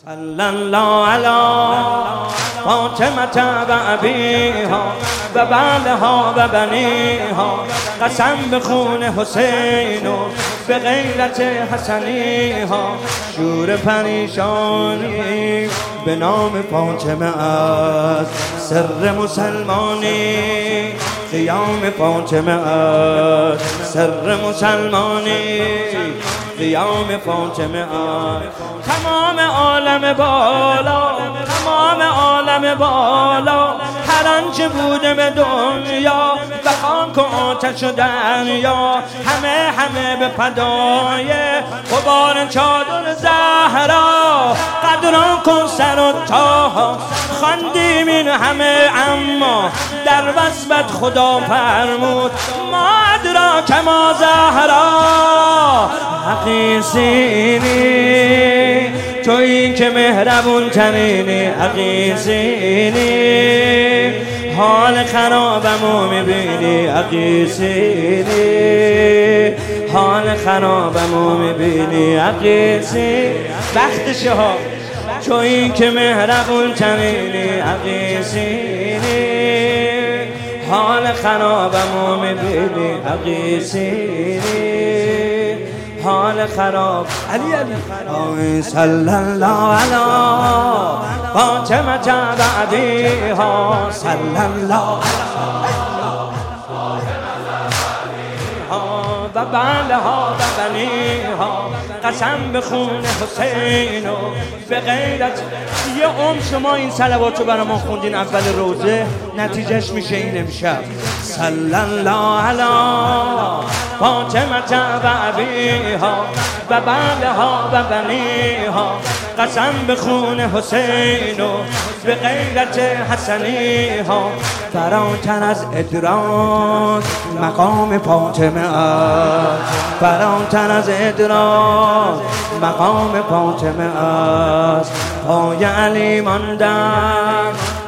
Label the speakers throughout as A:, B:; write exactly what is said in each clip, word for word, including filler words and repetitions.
A: صلی الله علی فاطمة و ابیها و بعلها و بنیها، قسم به خون حسین و به غیرت حسنیها. شور پریشانی به نام فاطمه است سر مسلمانی، قیام فاطمه است سر مسلمانی، قیام فاطمه است. تمام عالم بالا، تمام عالم بالا، هر آنچه بوده به دنیا و خاک و آتش و دریا، همه همه به فدای غبار چادر زهرا. قدران کن سر و تا خواندیم این همه، اما در وصفت خدا فرمود ما ادراک ما زهرا. حقیسینی تویی که مهربون ترینی، حقیسینی حال خرابمو میبینی، حقیسینی حال خرابمو میبینی، حقیسی وقتشه ها. تویی که مهربون ترینی، حقیسینی حال خرابمو میبینی، حقیسینی حال خراب. علی علی صلی الله علی فاطمة و ابیها، صلی الله و بعلها و بنیها، قسم به خون حسین و به غیرت. یه عمر شما این صلواتو برای ما خوندین اول روزه، نتیجهش میشه این امشب. صلی الله علی فاطمة و ابیها و بعلها و بنیها، قسم به خون حسین و به غیرت حسنیها. فراتر از ادراک مقام فاطمه است، فراتر از ادراک مقام فاطمه است. پای علی ماندم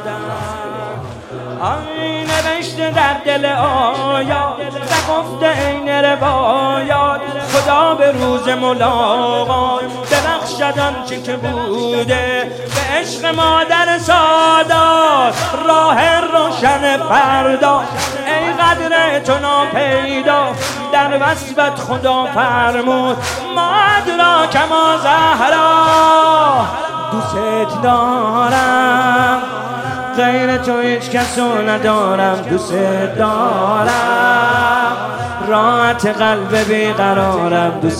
A: آین نوشته در دل آیات و گفته این روایات، خدا به روز ملاقات ببخشد آنچه که بوده به عشق مادر سادات. راه روشن فردا ای قدر تو ناپیدا، در وصفت خدا فرمود ما ادراک ما زهرا. دوست دارم غیر تو هیچ کسو ندارم، دوست دارم راحت قلب بیقرارم، دوست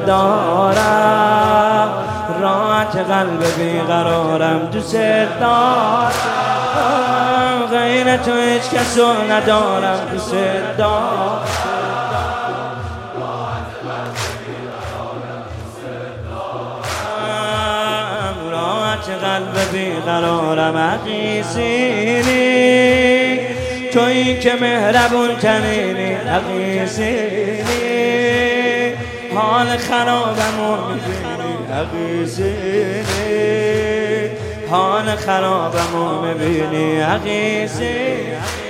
A: دارم راحت قلب بیقرارم، دوست دارم غیر تو هیچ کسو ندارم، دوست دارم قلب بیقرارم. حقیسینی تویی که مهربون ترینی، حقیسینی حال خرابمو میبینی، حقیسینی حال خرابمو میبینی، حقیسینی